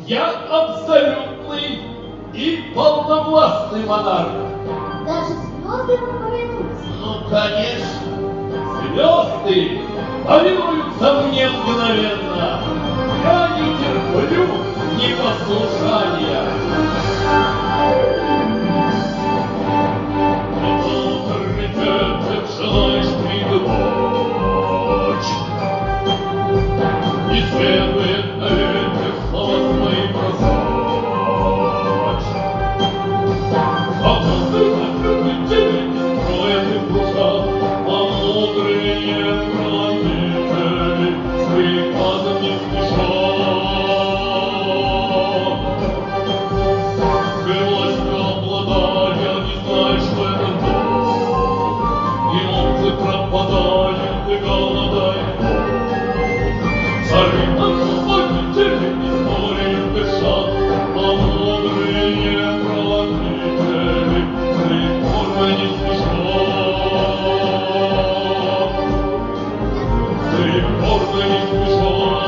Я абсолютный и полновластный монарх. Даже звезды вам повинуются? Ну, конечно, звезды повинуются мне мгновенно. Я не терплю непослушания. Авторитет желаешь придумать, не следует на этих слова свои бросать. А мудрый авторитет не строит и кружат, а мудрые правители с приказом не спешат. Ты властью обладая, не знаешь, что это долг, и опыт пропадает, и голодает Бог. Цари руководители историю дышат, а мудрые правители с реформой не спешат. С реформой не спешат.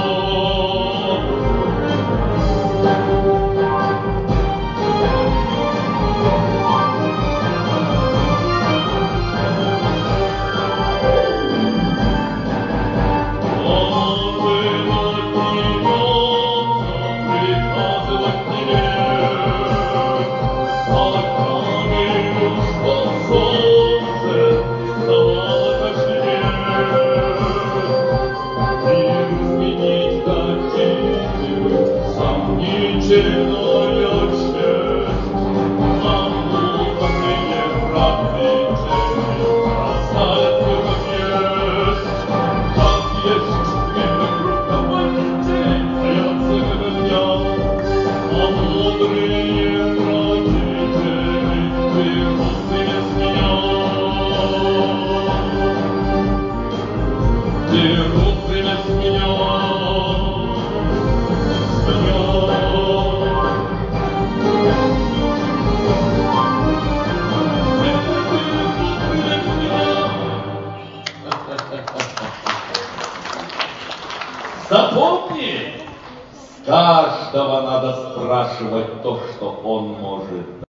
Сомнительная честь, а мудрые правители бросаются как есть. Как есть мир руководителей, боятся гнев, а мудрые правители берут без меня. Берут без меня. Запомни, с каждого надо спрашивать то, что он может.